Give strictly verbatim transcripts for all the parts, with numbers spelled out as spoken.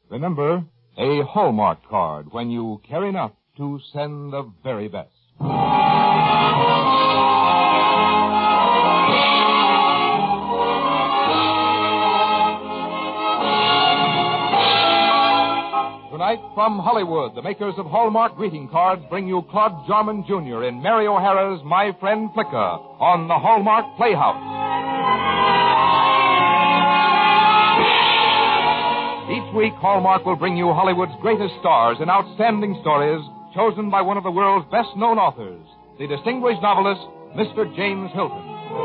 Remember, a Hallmark card when you care enough to send the very best. Tonight, from Hollywood, the makers of Hallmark greeting cards bring you Claude Jarman Junior in Mary O'Hara's My Friend Flicka on the Hallmark Playhouse. Each week, Hallmark will bring you Hollywood's greatest stars in outstanding stories chosen by one of the world's best-known authors, the distinguished novelist, Mister James Hilton.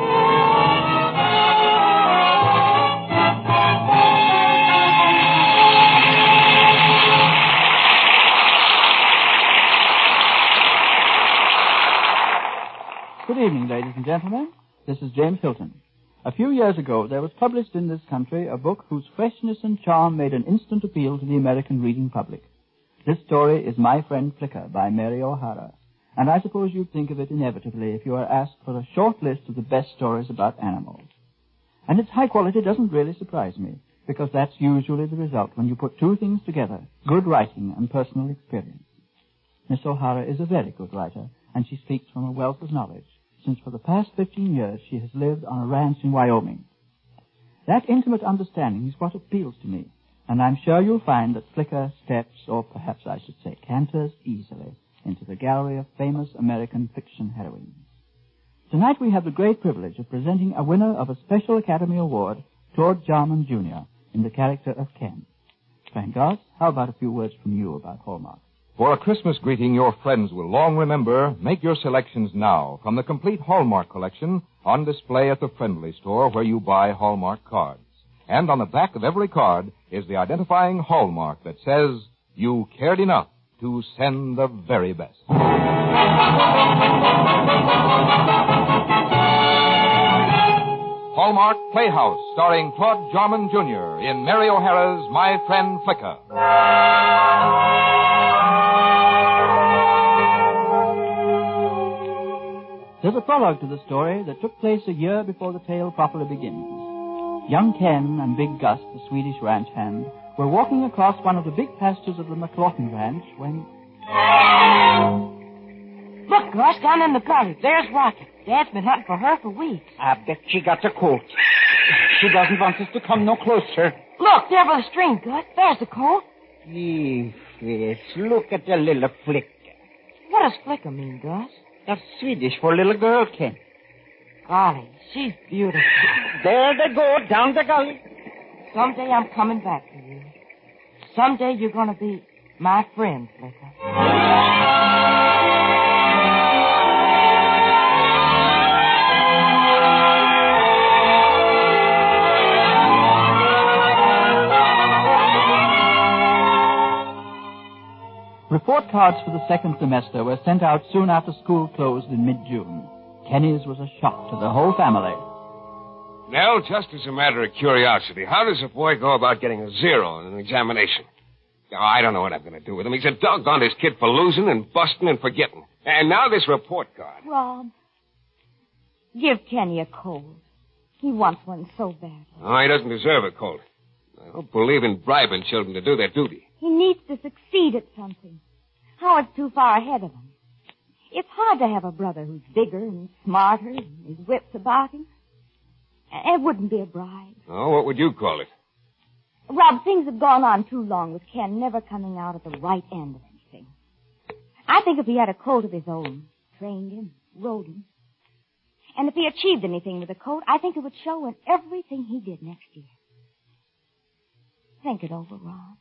Good evening, ladies and gentlemen. This is James Hilton. A few years ago, there was published in this country a book whose freshness and charm made an instant appeal to the American reading public. This story is My Friend Flicka by Mary O'Hara, and I suppose you'd think of it inevitably if you are asked for a short list of the best stories about animals. And its high quality doesn't really surprise me, because that's usually the result when you put two things together, good writing and personal experience. Miss O'Hara is a very good writer, and she speaks from a wealth of knowledge, since for the past fifteen years she has lived on a ranch in Wyoming. That intimate understanding is what appeals to me, and I'm sure you'll find that Flicka steps, or perhaps I should say canters, easily into the gallery of famous American fiction heroines. Tonight we have the great privilege of presenting a winner of a Special Academy Award, Claude Jarman Junior, in the character of Ken. Frank Goss, how about a few words from you about Hallmark? For a Christmas greeting your friends will long remember, make your selections now from the complete Hallmark collection on display at the Friendly Store where you buy Hallmark cards. And on the back of every card is the identifying hallmark that says, you cared enough to send the very best. Hallmark Playhouse, starring Claude Jarman Junior in Mary O'Hara's My Friend Flicka. There's a prologue to the story that took place a year before the tale properly begins. Young Ken and Big Gus, the Swedish ranch hand, were walking across one of the big pastures of the McLaughlin ranch when... Look, Gus, down in the gutter. There's Rocket. Dad's been hunting for her for weeks. I bet she got the colt. She doesn't want us to come no closer. Look, there by the stream, Gus. There's the colt. Yes, look at the little flick. What does Flicka mean, Gus? That's Swedish for little girl, Ken. Golly, she's beautiful. There they go, down the gully. Someday I'm coming back to you. Someday you're going to be my friend, Flicka. Report cards for the second semester were sent out soon after school closed in mid-June. Kenny's was a shock to the whole family. Nell, just as a matter of curiosity, how does a boy go about getting a zero in an examination? Oh, I don't know what I'm going to do with him. He's a doggone-his kid for losing and busting and forgetting. And now this report card. Rob, give Kenny a cold. He wants one so bad. Oh, he doesn't deserve a colt. I don't believe in bribing children to do their duty. He needs to succeed at something. Howard's too far ahead of him. It's hard to have a brother who's bigger and smarter and his wits about him. It wouldn't be a bribe. Oh, what would you call it? Rob, things have gone on too long with Ken never coming out at the right end of anything. I think if he had a colt of his own, trained him, rode him, and if he achieved anything with the colt, I think it would show in everything he did next year. Think it over, Rob.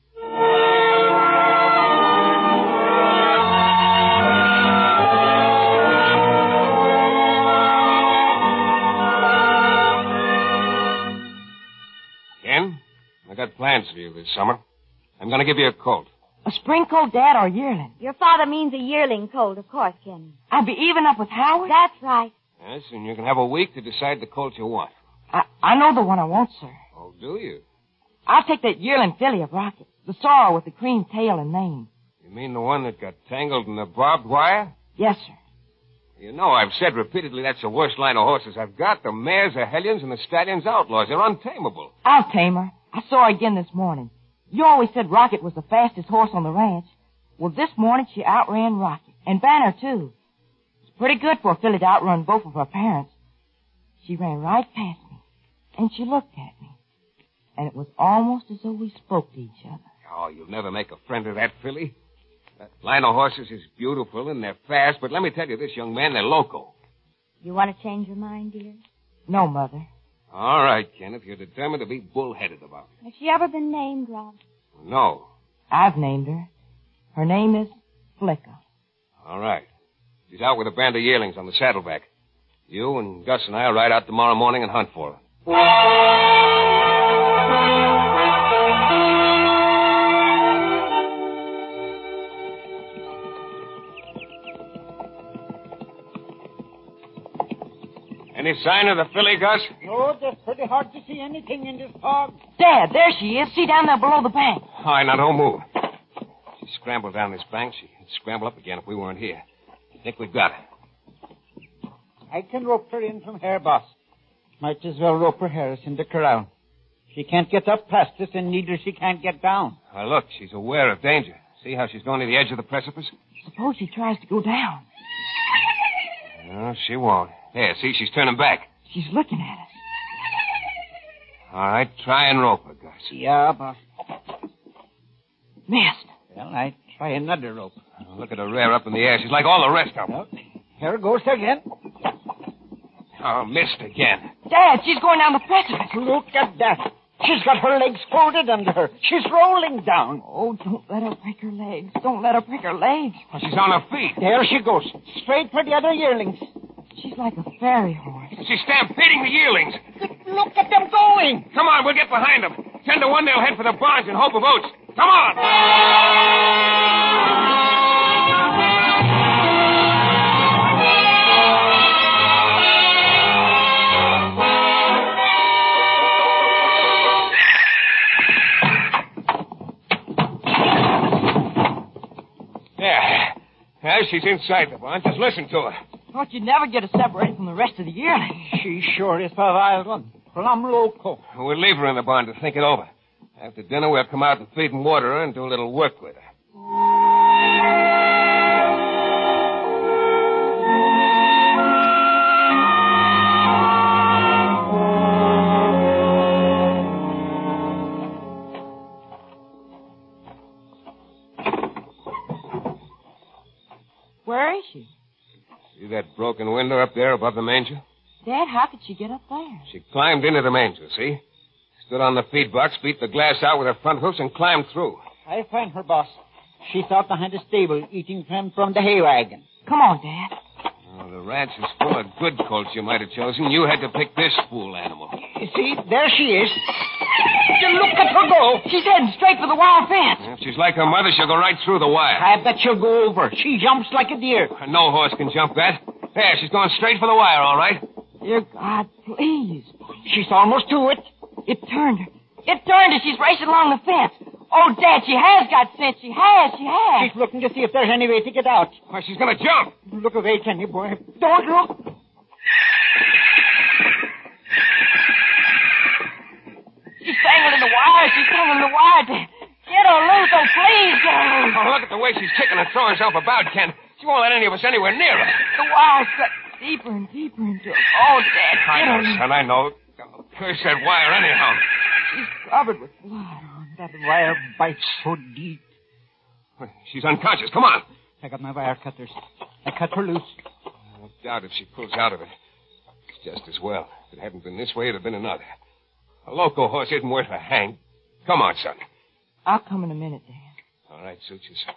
Ken, I got plans for you this summer. I'm going to give you a colt. A spring colt, Dad, or a yearling? Your father means a yearling colt, of course, Kenny. I'll be even up with Howard? That's right. Yes, and you can have a week to decide the colt you want. I, I know the one I want, sir. Oh, do you? I'll take that yearling filly of Rocket. The sorrel with the cream tail and mane. You mean the one that got tangled in the barbed wire? Yes, sir. You know, I've said repeatedly that's the worst line of horses I've got. The mares are hellions and the stallions outlaws. They're untamable. I'll tame her. I saw her again this morning. You always said Rocket was the fastest horse on the ranch. Well, this morning she outran Rocket. And Banner, too. It's pretty good for a filly to outrun both of her parents. She ran right past me. And she looked at me. And it was almost as though we spoke to each other. Oh, you'll never make a friend of that filly. That line of horses is beautiful and they're fast, but let me tell you this, young man, they're loco. You want to change your mind, dear? No, Mother. All right, Kenneth, you're determined to be bullheaded about it. Has she ever been named, Rob? No. I've named her. Her name is Flicker. All right. She's out with a band of yearlings on the saddleback. You and Gus and I will ride out tomorrow morning and hunt for her. Any sign of the filly, Gus? No, it's pretty hard to see anything in this fog. Dad, there she is. See down there below the bank. All right, now don't move. She scrambled down this bank. She'd scramble up again if we weren't here. I think we've got her. I can rope her in from here, boss. Might as well rope her Harris in the corral. She can't get up past us, and neither she can't get down. Now, look, she's aware of danger. See how she's going to the edge of the precipice? Suppose she tries to go down. No, she won't. There, see, she's turning back. She's looking at us. All right, try and rope her, Gus. Yeah, boss. Missed. Well, I try another rope. Oh, look at her rear up in the air. She's like all the rest of them. Well, here goes again. Oh, missed again. Dad, she's going down the precipice. Look at that. She's got her legs folded under her. She's rolling down. Oh, don't let her break her legs. Don't let her break her legs. Oh, she's on her feet. There she goes. Straight for the other yearlings. She's like a fairy horse. She's stampeding the yearlings. Look at them going. Come on, we'll get behind them. Ten to one, they'll head for the barns in hope of oats. Come on! Yeah. Yeah, she's inside the barn. Just listen to her. Thought you'd never get her separated from the rest of the yearlings. She sure is a wild one. Plum loco. We'll leave her in the barn to think it over. After dinner, we'll come out and feed and water her and do a little work with her. Where is she? See that broken window up there above the manger? Dad, how could she get up there? She climbed into the manger, see? Stood on the feed box, beat the glass out with her front hoofs, and climbed through. I find her, boss. She's out behind the stable, eating from, from the hay wagon. Come on, Dad. Oh, the ranch is full of good colts you might have chosen. You had to pick this fool animal. You see, there she is. You look at her go. She's heading straight for the wire fence. If she's like her mother, she'll go right through the wire. I bet she'll go over. She jumps like a deer. No horse can jump that. There, she's going straight for the wire, all right. Dear God, please. She's almost to it. It turned her. It turned her. She's racing along the fence. Oh, Dad, she has got sense. She has. She has. She's looking to see if there's any way to get out. Why, she's going to jump. Look away, can you, boy? Don't look. She's tangled in the wire. She's tangled in the wire. Dad. Get her loose. Oh, please, get her loose. Oh, look at the way she's kicking and throwing herself about, Ken. She won't let any of us anywhere near her. The wire's cut deeper and deeper into her. Oh, Dad, I get know, her. son, I know. Oh, curse that wire anyhow. She's covered with blood. That wire bites so deep. She's unconscious. Come on. I got my wire cutters. I cut her loose. I doubt if she pulls out of it. It's just as well. If it hadn't been this way, it'd have been another. A loco horse isn't worth a hang. Come on, son. I'll come in a minute, Dad. All right, suit yourself.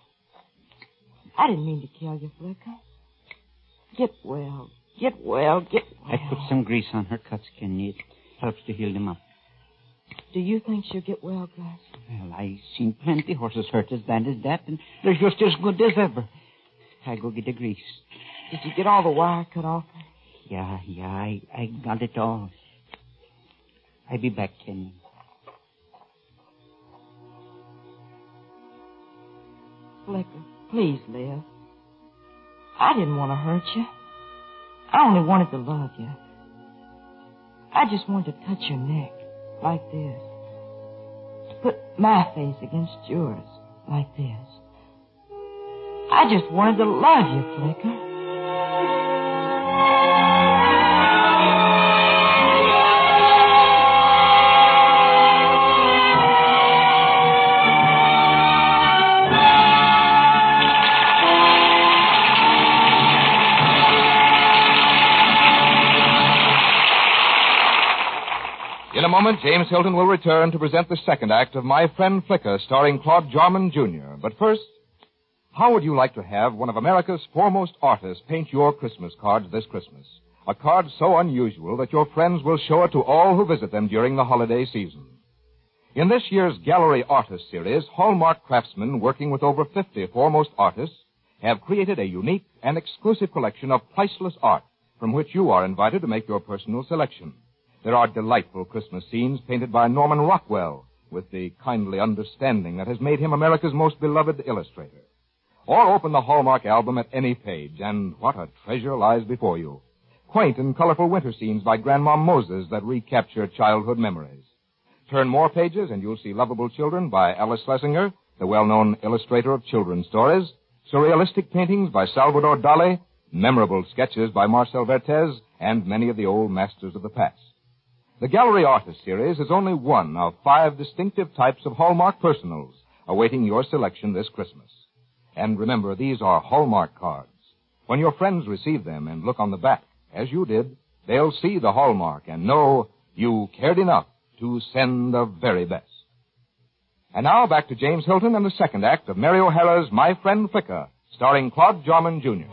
I didn't mean to kill you, Flicker. Get well. Get well. Get well. I put some grease on her cuts, Kenny. It helps to heal them up. Do you think she'll get well, Gus? Well, I've seen plenty horses hurt as bad as that, and they're just as good as ever. I go get the grease. Did you get all the wire cut off? Yeah, yeah, I, I got it all. I'll be back, Kenny. Flicker, please live. I didn't want to hurt you. I only wanted to love you. I just wanted to touch your neck, like this. But my face against yours like this. I just wanted to love you, Flicker. In a moment, James Hilton will return to present the second act of My Friend Flicker, starring Claude Jarman, Junior But first, how would you like to have one of America's foremost artists paint your Christmas cards this Christmas? A card so unusual that your friends will show it to all who visit them during the holiday season. In this year's Gallery Artist Series, Hallmark craftsmen working with over fifty foremost artists have created a unique and exclusive collection of priceless art from which you are invited to make your personal selection. There are delightful Christmas scenes painted by Norman Rockwell with the kindly understanding that has made him America's most beloved illustrator. Or open the Hallmark album at any page, and what a treasure lies before you. Quaint and colorful winter scenes by Grandma Moses that recapture childhood memories. Turn more pages and you'll see Lovable Children by Alice Schlesinger, the well-known illustrator of children's stories, surrealistic paintings by Salvador Dali, memorable sketches by Marcel Vertez, and many of the old masters of the past. The Gallery Artist Series is only one of five distinctive types of Hallmark personals awaiting your selection this Christmas. And remember, these are Hallmark cards. When your friends receive them and look on the back, as you did, they'll see the Hallmark and know you cared enough to send the very best. And now back to James Hilton and the second act of Mary O'Hara's My Friend Flicker, starring Claude Jarman, Junior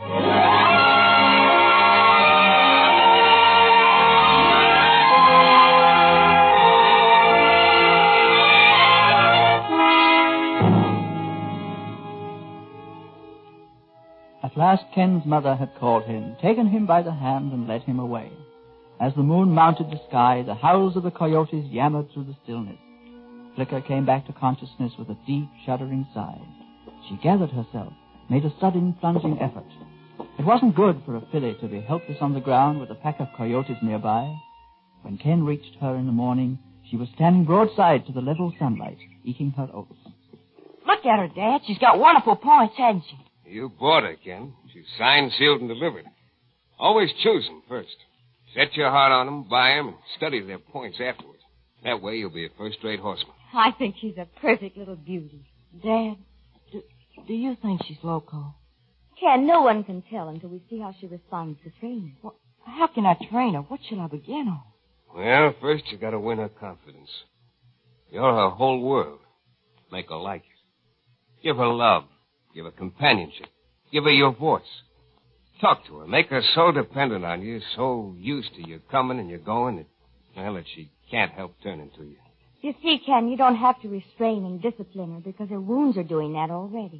At last Ken's mother had called him, taken him by the hand, and led him away. As the moon mounted the sky, the howls of the coyotes yammered through the stillness. Flicker came back to consciousness with a deep, shuddering sigh. She gathered herself, made a sudden, plunging effort. It wasn't good for a filly to be helpless on the ground with a pack of coyotes nearby. When Ken reached her in the morning, she was standing broadside to the level sunlight, eating her oats. Look at her, Dad. She's got wonderful points, hasn't she? You bought her, Ken. She's signed, sealed, and delivered. Always choose them first. Set your heart on them, buy them, and study their points afterwards. That way you'll be a first-rate horseman. I think she's a perfect little beauty. Dad, do, do you think she's loco? Ken, no one can tell until we see how she responds to training. Well, how can I train her? What shall I begin on? Well, first you gotta win her confidence. You're her whole world. Make her like you. Give her love. Give her companionship. Give her your voice. Talk to her. Make her so dependent on you, so used to your coming and your going that, well, that she can't help turning to you. You see, Ken, you don't have to restrain and discipline her because her wounds are doing that already.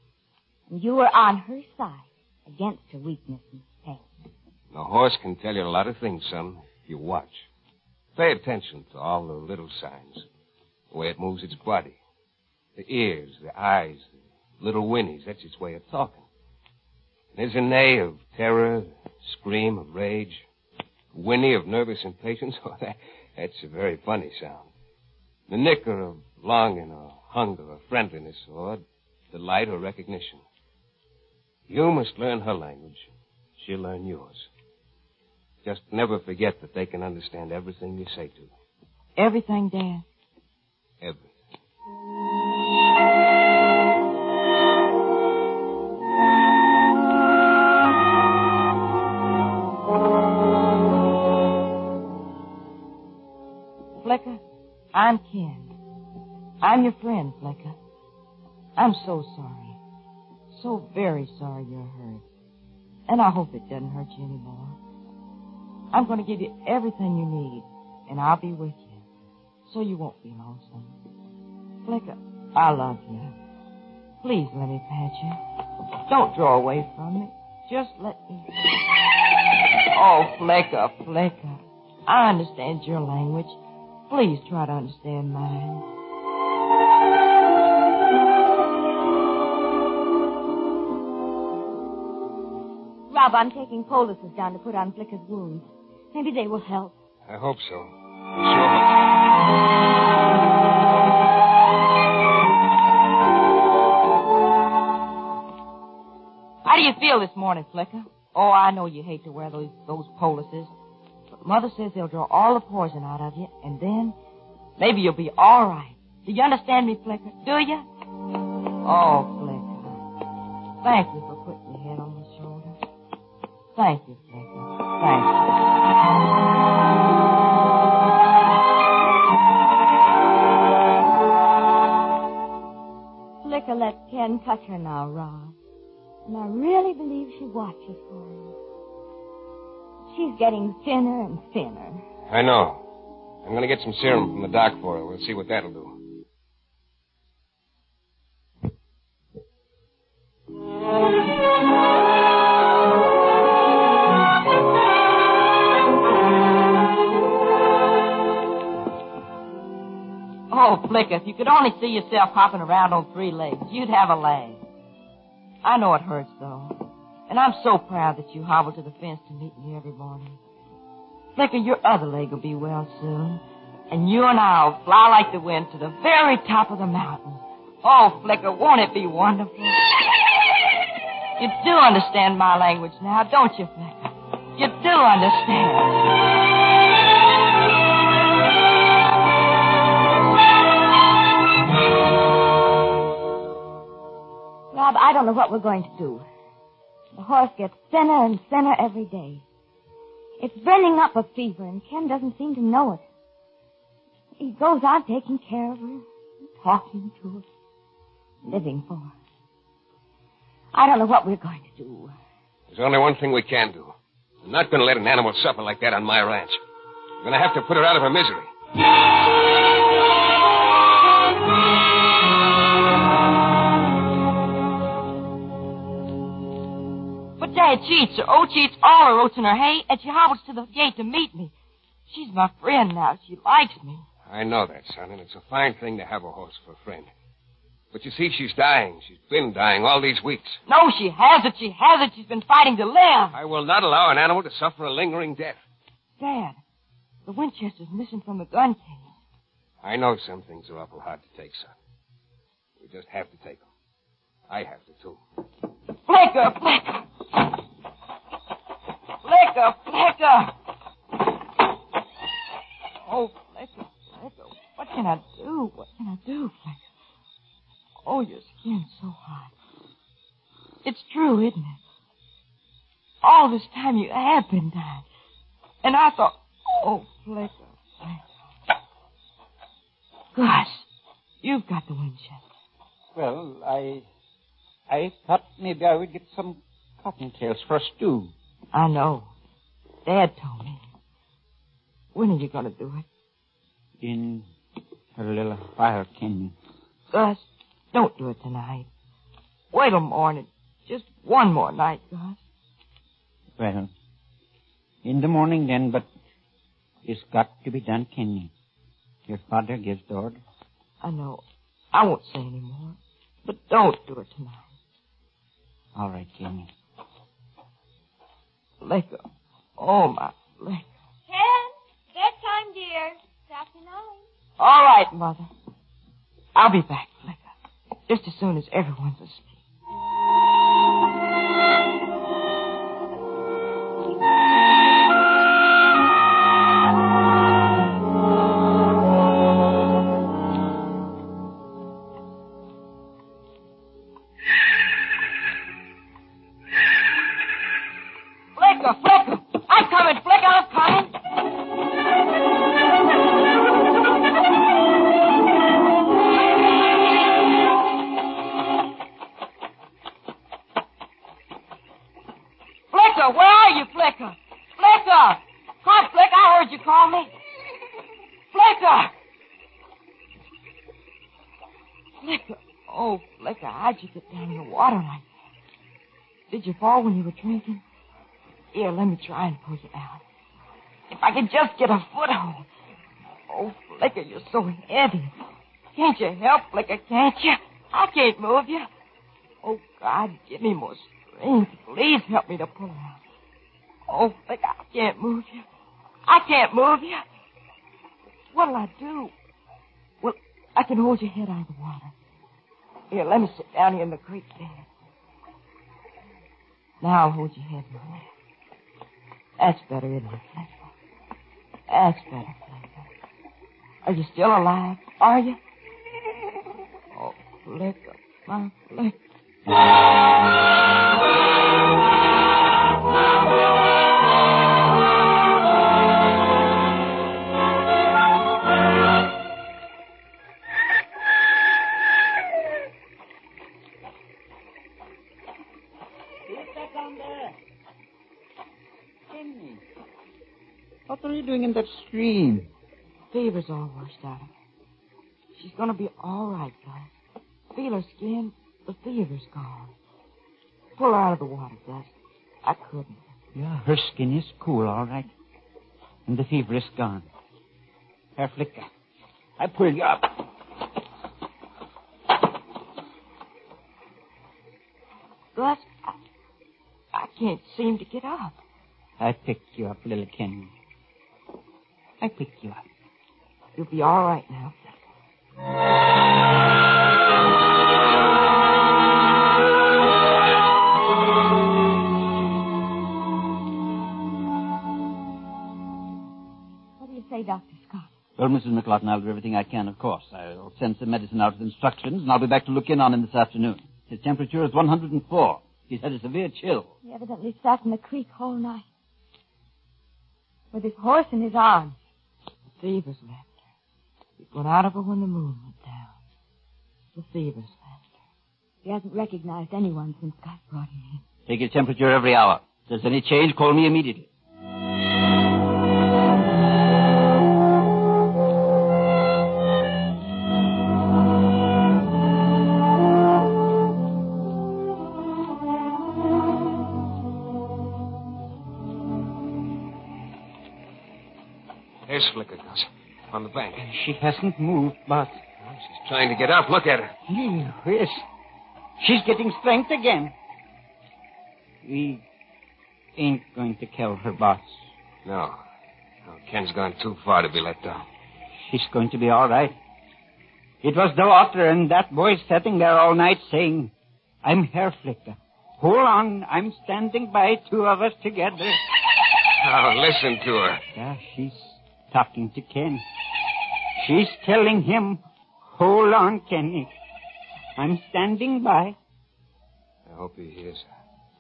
And you are on her side against her weakness and pain. A horse can tell you a lot of things, son, if you watch. Pay attention to all the little signs. The way it moves its body. The ears, the eyes, the little whinnies. That's its way of talking. There's a neigh of terror, a scream of rage, a whinny of nervous impatience. Oh, that, that's a very funny sound. The nicker of longing or hunger or friendliness or delight or recognition. You must learn her language. She'll learn yours. Just never forget that they can understand everything you say to them. Everything, Dad? Everything. Flicker, I'm Ken. I'm your friend, Flicker. I'm so sorry. So very sorry you're hurt. And I hope it doesn't hurt you anymore. I'm going to give you everything you need, and I'll be with you, so you won't be lonesome. Flicker, I love you. Please let me pat you. Don't draw away from me. Just let me. Oh, Flicker, Flicker. I understand your language. Please try to understand mine. Rob, I'm taking poultices down to put on Flicker's wounds. Maybe they will help. I hope so. I sure hope so. you feel this morning, Flicker? Oh, I know you hate to wear those those polices. But Mother says they'll draw all the poison out of you, and then maybe you'll be all right. Do you understand me, Flicker? Do you? Oh, Flicker. Thank you for putting your head on my shoulder. Thank you, Flicker. Thank you. Flicker lets Ken touch her now, Rod. And I really believe she watches for him. She's getting thinner and thinner. I know. I'm going to get some serum from the doc for her. We'll see what that'll do. Oh, Flicker, if you could only see yourself hopping around on three legs, you'd have a lag. I know it hurts, though. And I'm so proud that you hobble to the fence to meet me every morning. Flicker, your other leg will be well soon. And you and I'll fly like the wind to the very top of the mountain. Oh, Flicker, won't it be wonderful? You do understand my language now, don't you, Flicker? You do understand. Rob, I don't know what we're going to do. The horse gets thinner and thinner every day. It's burning up a fever, and Ken doesn't seem to know it. He goes on taking care of her, talking to her, living for her. I don't know what we're going to do. There's only one thing we can do. I'm not going to let an animal suffer like that on my ranch. I'm going to have to put her out of her misery. But Dad cheats her. Oh, cheats all her oats in her hay, and she hobbles to the gate to meet me. She's my friend now. She likes me. I know that, son, and it's a fine thing to have a horse for a friend. But you see, she's dying. She's been dying all these weeks. No, she hasn't. She hasn't. She's been fighting to live. I will not allow an animal to suffer a lingering death. Dad, the Winchester's missing from the gun case. I know some things are awful hard to take, son. We just have to take them. I have to, too. Flicker, Flicker. Flicker, Flicker. Oh, Flicker, Flicker. What can I do? What can I do, Flicker? Oh, your skin's so hot. It's true, isn't it? All this time you have been dying. And I thought, oh, Flicker, Flicker. Gosh, you've got the Winchester. Well, I... I thought maybe I would get some cottontails for a stew. I know. Dad told me. When are you going to do it? In a little while, Kenny. Gus, don't do it tonight. Wait till morning. Just one more night, Gus. Well, in the morning then, but it's got to be done, Kenny. Your father gives the order. I know. I won't say any more. But don't do it tonight. All right, Kenny. Flicker. Oh, my Flicker. Ken, bedtime, dear. It's after nine. All right, Mother. I'll be back, Flicker. Just as soon as everyone's asleep. Flicker, Flicker! I'm coming, Flicker, I'm coming! Flicker, where are you, Flicker? Flicker! Come, Flicker, I heard you call me. Flicker! Flicker. Oh, Flicker, how'd you get down in the water like that? Did you fall when you were drinking? Here, let me try and pull you out. If I could just get a foothold. Oh, Flicker, you're so heavy. Can't you help, Flicker, can't you? I can't move you. Oh, God, give me more strength. Please help me to pull out. Oh, Flicker, I can't move you. I can't move you. What'll I do? Well, I can hold your head out of the water. Here, let me sit down here in the creek bed. Now hold your head, Mother. That's better, isn't it, Flicker? That's better, Flicker. Are you still alive? Are you? Oh, Flicker, my Flicker. What are you doing in that stream? Fever's all washed out of her. She's gonna be all right, guys. Feel her skin. The fever's gone. Pull her out of the water, Gus. I couldn't. Yeah, her skin is cool, all right. And the fever is gone. Herr Flicker, I pull you up. Gus, I, I can't seem to get up. I picked you up, little Ken. I picked you up. You'll be all right now. What do you say, Doctor Scott? Well, Missus McLaughlin, I'll do everything I can, of course. I'll send some medicine out with instructions, and I'll be back to look in on him this afternoon. His temperature is one hundred four. He's had a severe chill. He evidently sat in the creek all night. With his horse in his arms. The fever's left her. It went out of her when the moon went down. The fever's left her. He hasn't recognized anyone since Scott brought him in. Take his temperature every hour. If there's any change, call me immediately. There's Flicker, Gus. On the bank. She hasn't moved, but... Well, she's trying to get up. Look at her. Yes. She's getting strength again. We ain't going to kill her, boss. No. No, Ken's gone too far to be let down. She's going to be all right. It was the water and that boy sitting there all night saying, I'm Herr Flicker. Hold on, I'm standing by, two of us together. Now, listen to her. Yeah, she's talking to Ken. She's telling him, hold on, Kenny. I'm standing by. I hope he hears her.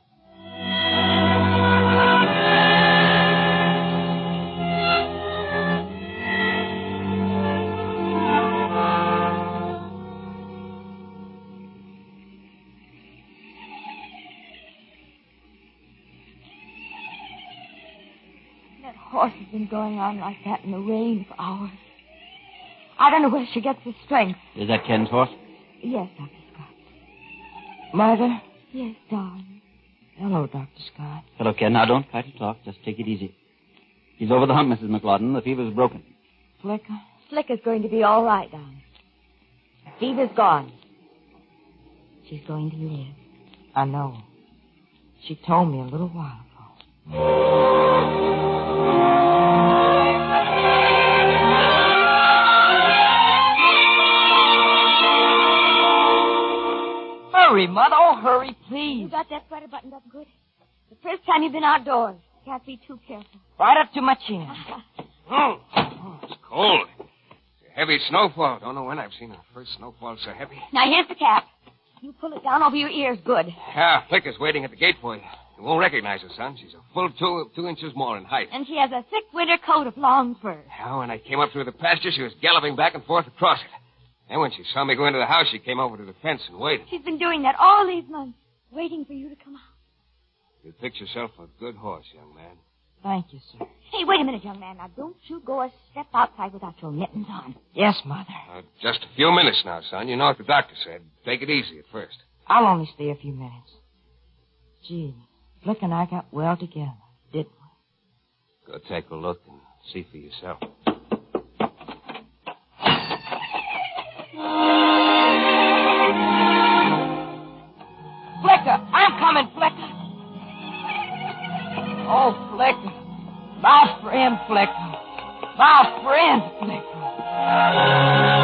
That horse has been going on like that in the rain for hours. I don't know where she gets the strength. Is that Ken's horse? Yes, Doctor Scott. Mother? Yes, darling. Hello, Doctor Scott. Hello, Ken. Now, don't try to talk. Just take it easy. He's over the hump, Missus McLaughlin. The fever's broken. Flicker? Flicker's going to be all right, darling. The fever's gone. She's going to live. I know. She told me a little while ago. Hurry, Mother. Oh, hurry, please. You got that sweater buttoned up good? The first time you've been outdoors. Can't be too careful. Right up to my chin. Oh, oh it's cold. It's a heavy snowfall. Don't know when I've seen a first snowfall so heavy. Now, here's the cap. You pull it down over your ears good. Yeah, Flicker's waiting at the gate for you. You won't recognize her, son. She's a full two, two inches more in height. And she has a thick winter coat of long fur. Now, when I came up through the pasture, she was galloping back and forth across it. Then when she saw me go into the house, she came over to the fence and waited. She's been doing that all these months, waiting for you to come out. You picked yourself a good horse, young man. Thank you, sir. Hey, wait a minute, young man. Now, don't you go a step outside without your mittens on. Yes, Mother. Uh, just a few minutes now, son. You know what the doctor said. Take it easy at first. I'll only stay a few minutes. Gee, Flick and I got well together, didn't we? Go take a look and see for yourself. Flicker! I'm coming, Flicker! Oh, Flicker. My friend, Flicker. My friend, Flicker.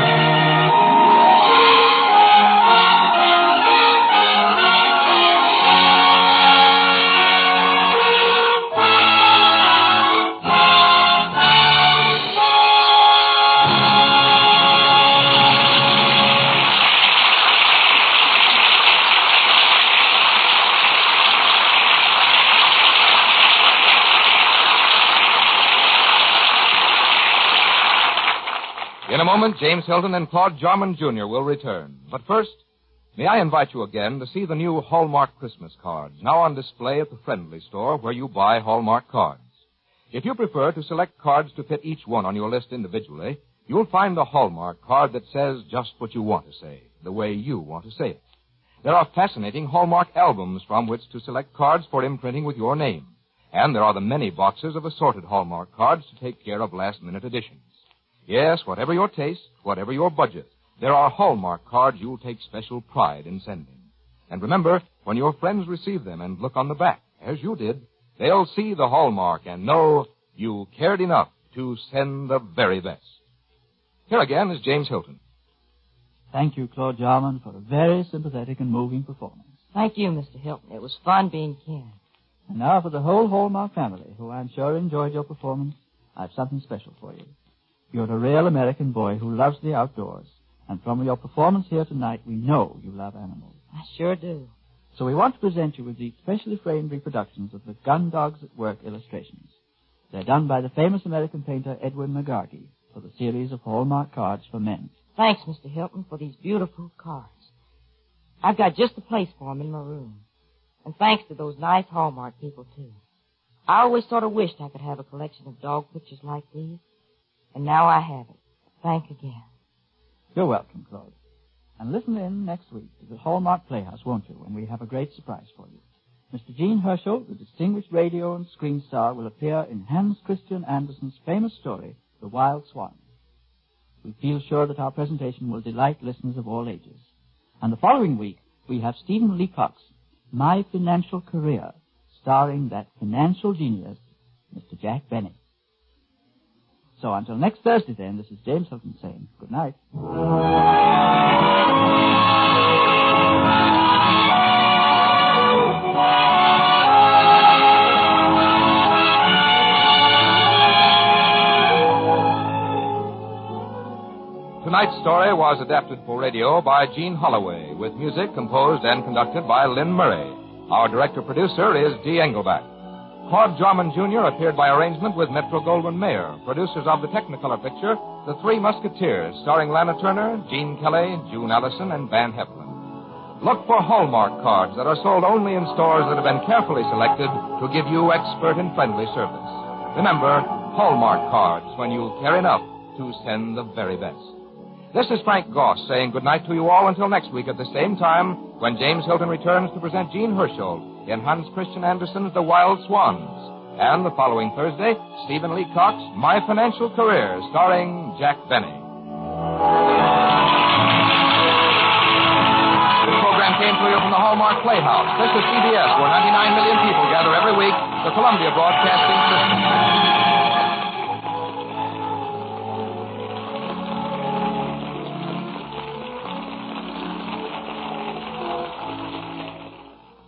a moment, James Hilton and Claude Jarman Junior will return. But first, may I invite you again to see the new Hallmark Christmas cards, now on display at the Friendly Store where you buy Hallmark cards. If you prefer to select cards to fit each one on your list individually, you'll find the Hallmark card that says just what you want to say, the way you want to say it. There are fascinating Hallmark albums from which to select cards for imprinting with your name. And there are the many boxes of assorted Hallmark cards to take care of last-minute additions. Yes, whatever your taste, whatever your budget, there are Hallmark cards you'll take special pride in sending. And remember, when your friends receive them and look on the back, as you did, they'll see the Hallmark and know you cared enough to send the very best. Here again is James Hilton. Thank you, Claude Jarman, for a very sympathetic and moving performance. Thank you, Mister Hilton. It was fun being Ken. And now for the whole Hallmark family, who I'm sure enjoyed your performance, I have something special for you. You're a real American boy who loves the outdoors. And from your performance here tonight, we know you love animals. I sure do. So we want to present you with these specially framed reproductions of the Gun Dogs at Work illustrations. They're done by the famous American painter Edwin McGargy for the series of Hallmark cards for men. Thanks, Mister Hilton, for these beautiful cards. I've got just the place for them in my room. And thanks to those nice Hallmark people, too. I always sort of wished I could have a collection of dog pictures like these. And now I have it. Thank again. You're welcome, Claude. And listen in next week to the Hallmark Playhouse, won't you, when we have a great surprise for you. Mister Gene Herschel, the distinguished radio and screen star, will appear in Hans Christian Andersen's famous story, The Wild Swan. We feel sure that our presentation will delight listeners of all ages. And the following week, we have Stephen Leacock's My Financial Career, starring that financial genius, Mister Jack Benny. So until next Thursday, then, this is James Hilton saying good night. Tonight's story was adapted for radio by Gene Holloway, with music composed and conducted by Lynn Murray. Our director-producer is Dee Engelbach. Claude Jarman Junior appeared by arrangement with Metro-Goldwyn-Mayer, producers of the Technicolor picture, The Three Musketeers, starring Lana Turner, Gene Kelly, June Allison, and Van Heflin. Look for Hallmark cards that are sold only in stores that have been carefully selected to give you expert and friendly service. Remember, Hallmark cards when you care enough to send the very best. This is Frank Goss saying goodnight to you all until next week at the same time when James Hilton returns to present Gene Herschel in Hans Christian Andersen's The Wild Swans. And the following Thursday, Stephen Leacock's My Financial Career, starring Jack Benny. This program came to you from the Hallmark Playhouse. This is C B S, where ninety-nine million people gather every week, the Columbia Broadcasting System.